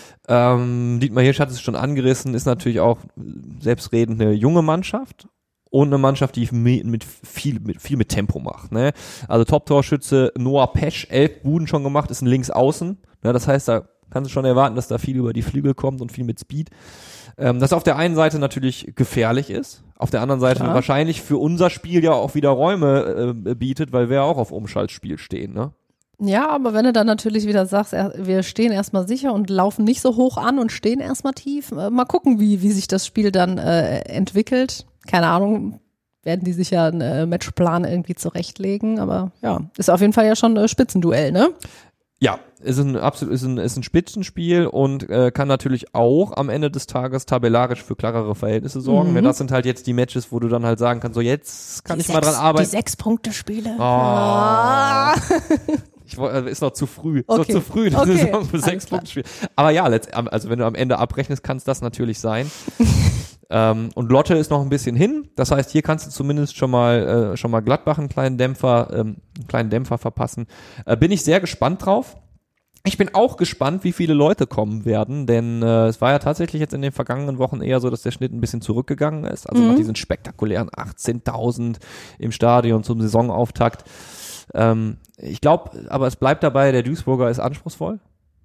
Ähm, Dietmar Hirsch hat es schon angerissen, ist natürlich auch selbstredend eine junge Mannschaft und eine Mannschaft, die mit, mit viel mit viel mit Tempo macht. Ne? Also Top-Torschütze Noah Pesch, elf Buden schon gemacht, ist ein Linksaußen. Ne? Das heißt, da kannst du schon erwarten, dass da viel über die Flügel kommt und viel mit Speed. Ähm, das auf der einen Seite natürlich gefährlich ist, auf der anderen Seite Klar. wahrscheinlich für unser Spiel ja auch wieder Räume äh, bietet, weil wir ja auch auf Umschaltspiel stehen. Ne? Ja, aber wenn du dann natürlich wieder sagst, er- wir stehen erstmal sicher und laufen nicht so hoch an und stehen erstmal tief, äh, mal gucken, wie, wie sich das Spiel dann äh, entwickelt. Keine Ahnung, werden die sich ja einen äh, Matchplan irgendwie zurechtlegen, aber ja, ist auf jeden Fall ja schon ein äh, Spitzenduell, ne? Ja, ist ein absolut ist ein ist ein Spitzenspiel und äh, kann natürlich auch am Ende des Tages tabellarisch für klarere Verhältnisse sorgen. Mhm. Ne, das sind halt jetzt die Matches, wo du dann halt sagen kannst, so jetzt kann Die ich mal dran sechs- arbeiten. Die Sechs-Punkte-Spiele. Oh. Ah. Ich woll- äh, ist noch zu früh, ist Okay. noch zu früh in der Okay. Saison für Alles sechs klar. Punkte Spiel. Aber ja, letzt, also wenn du am Ende abrechnest, kann es das natürlich sein. ähm, und Lotte ist noch ein bisschen hin. Das heißt, hier kannst du zumindest schon mal äh, schon mal Gladbach einen kleinen Dämpfer, ähm, einen kleinen Dämpfer verpassen. Äh, bin ich sehr gespannt drauf. Ich bin auch gespannt, wie viele Leute kommen werden, denn äh, es war ja tatsächlich jetzt in den vergangenen Wochen eher so, dass der Schnitt ein bisschen zurückgegangen ist. Also Mhm. nach diesen spektakulären achtzehntausend im Stadion zum Saisonauftakt. Ähm, ich glaube, aber es bleibt dabei, der Duisburger ist anspruchsvoll.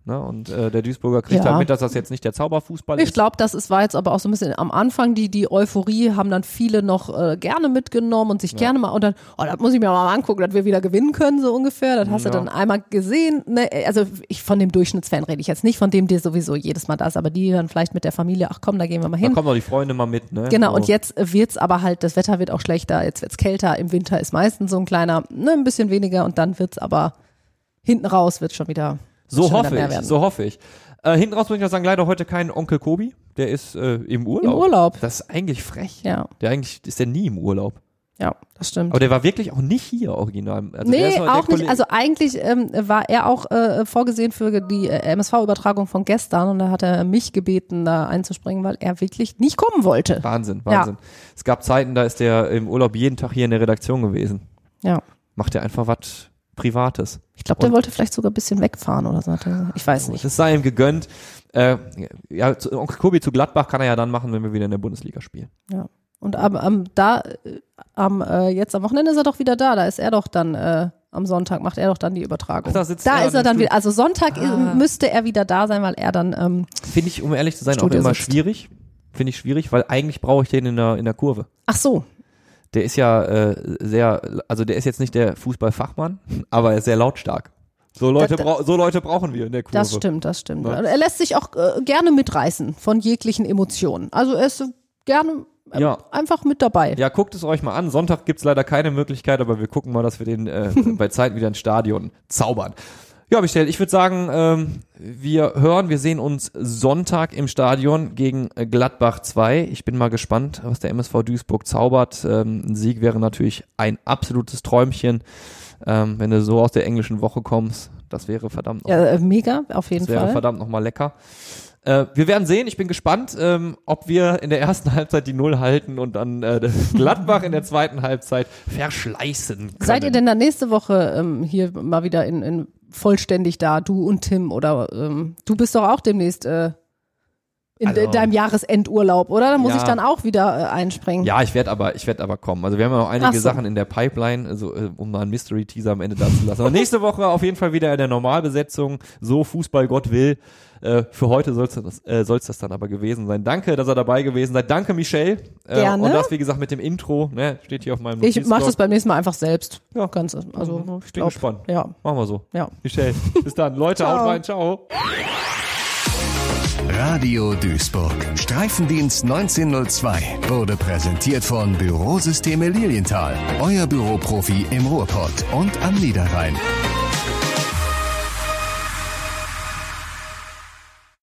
Ne? Und äh, der Duisburger kriegt Ja. halt mit, dass das jetzt nicht der Zauberfußball Ich ist. glaube, das ist, war jetzt aber auch so ein bisschen am Anfang, die, die Euphorie haben dann viele noch äh, gerne mitgenommen und sich Ja. gerne mal, und dann, oh, das muss ich mir mal angucken, dass wir wieder gewinnen können, so ungefähr. Das hast Ja. du dann einmal gesehen. Ne? Also ich von dem Durchschnittsfan rede ich jetzt nicht, von dem der sowieso jedes Mal da ist, aber die dann vielleicht mit der Familie, ach komm, da gehen wir mal Da hin. kommen doch die Freunde mal mit. Ne? Genau, so. und jetzt wird's aber halt, das Wetter wird auch schlechter, jetzt wird's kälter, im Winter ist meistens so ein kleiner, ne, ein bisschen weniger und dann wird's aber hinten raus, wird's schon wieder So schon wieder hoffe mehr ich, werden. so hoffe ich. Äh, hinten raus muss ich noch sagen, leider heute kein Onkel Kobi. Der ist äh, im Urlaub. Im Urlaub. Das ist eigentlich frech. Ja, Der eigentlich ist der nie im Urlaub. ja, das stimmt. Aber der war wirklich auch nicht hier original. Also der Nee, ist noch- der auch nicht. Kollege- Also eigentlich ähm, war er auch äh, vorgesehen für die äh, M S V-Übertragung von gestern und da hat er mich gebeten, da einzuspringen, weil er wirklich nicht kommen wollte. Wahnsinn, Wahnsinn. Es gab Zeiten, da ist der im Urlaub jeden Tag hier in der Redaktion gewesen. Ja. Macht er einfach was Privates. Ich glaube, der Und- wollte vielleicht sogar ein bisschen wegfahren oder so. hat er gesagt. Ich weiß nicht. Das sei ihm gegönnt. Äh, ja, zu, Onkel Kobi zu Gladbach kann er ja dann machen, wenn wir wieder in der Bundesliga spielen. Ja. Und am, am da äh, am äh, jetzt am Wochenende ist er doch wieder da. Da ist er doch dann äh, am Sonntag macht er doch dann die Übertragung. Ach, da sitzt da er ist er dann dann im wieder. Also Sonntag Ah. äh, müsste er wieder da sein, weil er dann ähm, Finde ich, um ehrlich zu sein, Studio auch immer sitzt. schwierig. Finde ich schwierig, weil eigentlich brauche ich den in der, in der Kurve. ach so. Der ist ja äh, sehr, also der ist jetzt nicht der Fußballfachmann, aber er ist sehr lautstark. So Leute, Da- brau so Leute brauchen wir in der Kurve. Das stimmt, das stimmt. Ja. Er lässt sich auch äh, gerne mitreißen von jeglichen Emotionen. Also er ist so gerne äh, Ja. einfach mit dabei. Ja, guckt es euch mal an. Sonntag gibt's leider keine Möglichkeit, aber wir gucken mal, dass wir den äh, bei Zeiten wieder ins Stadion zaubern. Ja, Michelle, ich würde sagen, ähm, wir hören, wir sehen uns Sonntag im Stadion gegen äh, Gladbach zwei. Ich bin mal gespannt, was der M S V Duisburg zaubert. Ähm, ein Sieg wäre natürlich ein absolutes Träumchen, ähm, wenn du so aus der englischen Woche kommst. Das wäre verdammt noch, Ja, äh, mega, auf jeden das wäre Fall. verdammt noch mal lecker. Äh, wir werden sehen, ich bin gespannt, ähm, ob wir in der ersten Halbzeit die Null halten und dann äh, Gladbach in der zweiten Halbzeit verschleißen können. Seid ihr denn dann nächste Woche ähm, hier mal wieder in, in vollständig da, du und Tim? Oder ähm, du bist doch auch demnächst äh, in Also- de deinem Jahresendurlaub, oder? Da muss Ja. ich dann auch wieder äh, einspringen. Ja, ich werde aber, ich werde aber kommen. Also wir haben ja noch einige Ach so. Sachen in der Pipeline, also äh, um mal einen Mystery-Teaser am Ende da zu lassen. Aber nächste Woche auf jeden Fall wieder in der Normalbesetzung, so Fußball Gott will. Äh, für heute soll es das, äh, soll's das dann aber gewesen sein. Danke, dass ihr dabei gewesen seid. Danke, Michelle. Äh, Gerne. Und das, wie gesagt, mit dem Intro, ne, steht hier auf meinem Ich Notizblock. mache das beim nächsten Mal einfach selbst. Ja. Ganz, also, Mhm. ich Bin glaub, gespannt. Ja, Machen wir so. ja. Michelle, bis dann. Leute, Ciao. haut rein. Ciao. Radio Duisburg. Streifendienst neunzehnhundertzwei wurde präsentiert von Bürosysteme Lilienthal. Euer Büroprofi im Ruhrpott und am Niederrhein.